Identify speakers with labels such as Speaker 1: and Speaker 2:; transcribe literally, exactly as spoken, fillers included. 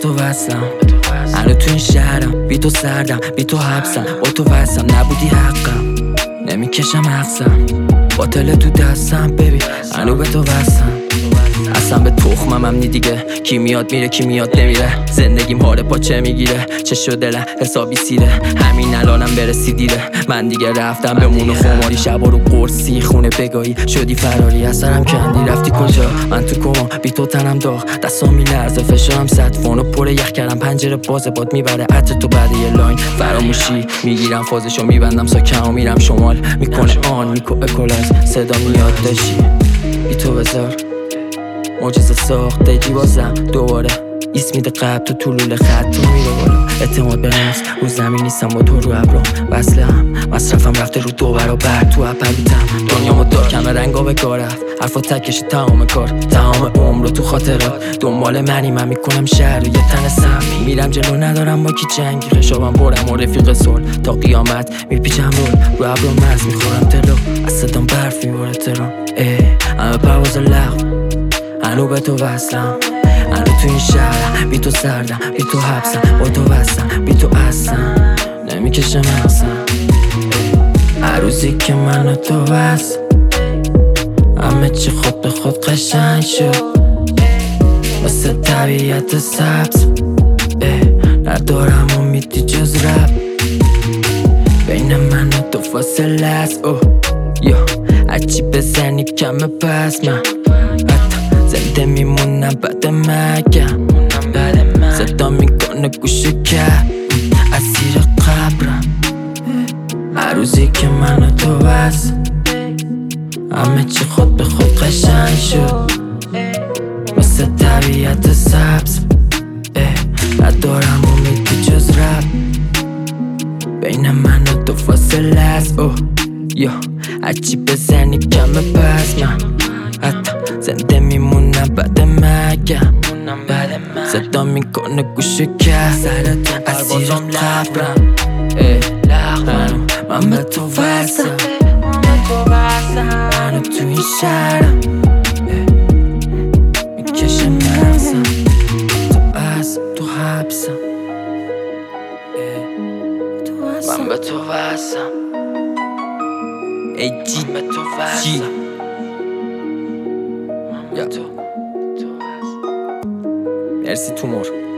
Speaker 1: تو وصلم، هنو تو این شهرم، بی تو سردم، بی تو حبسم، با تو وصلم، نبودی حقم، نمیکشم حقسم، باطل تو دستم ببین، هنو به تو وصلم. اصلا به تخمم هم نی دیگه، کی میاد میره کی میاد نمیره، زندگیم حال پاچه میگیره، چه شد دلم حسابی سیره، همین الانم برسی دیره، من دیگه رفتم بمون و خماری، شبا رو قرصی خونه بگاهی، شدی فراری از سرم کندی رفتی کجا، من تو کما بی تو تنم داغ، دستام میلرزه فشارم صد فانو پر یخ کردم، پنجره باز باد میبره عطر تو بعد یه لاین، فراموشی میگیرم فازشو میبندم ساکم و میرم شمال، میکنه آن میکو اکولاز صدا میاد داشی بی تو بذار معجزه ساخته جی بازم دوباره ایست میده قبل تو طولول خط تو میره بالا، اعتماد به نفس رو زمین نیستم با تو رو ابرام، وصله هم مصرفم رفته رو دو برابر، تو اپریتم دنیامو دار کمه رنگا به کار رفت، حرفا تکشی تمام کار تمام عمر رو تو خاطرات، دنبال منی من میکنم شهر یه تن سمی، میرم جلو ندارم با کی جنگی، خشابم برم و رفیق صلح تا قیامت میپیچم رول رو ابرام مرز میخورم تلو، از صدام برف میباره ترام، ای همه پرواز لغو، هنو به تو وصلم، هنو تو این شهرم، بی تو سردم، بی تو حبسم، با تو وصلم، بی تو اصلم، نمیکشم حقسم، هر روزی که من و تو وصل، همه چی خود به خود قشنگ شد، مثل طبیعت سبز، ندارم امیدی جز رب، بین من و تو فاصله است، اوه یا هرچی بزنی کمه پس من زنده میمونم بعد مرگم، صدا میکنه گوشه کرد اسیر قبرم، هر روزی که من و تو وصل، همه چی خود به خود قشنگ شد، مثل طبیعت سبز، ندارم امیدی جز رب، بین من و تو فاصله است، اوه یا هرچی بزنی کمه پس من حتی زنده میمونم بعد مرگم، صدا میکنه گوشه کرد اسیر قبرم، لغمم من به تو وصلم، من تو این شهرم میکشه مغزم، تو از تو حبسم، من به تو وصلم، ای جی به تو وصلم، یا تو مرسی تومور.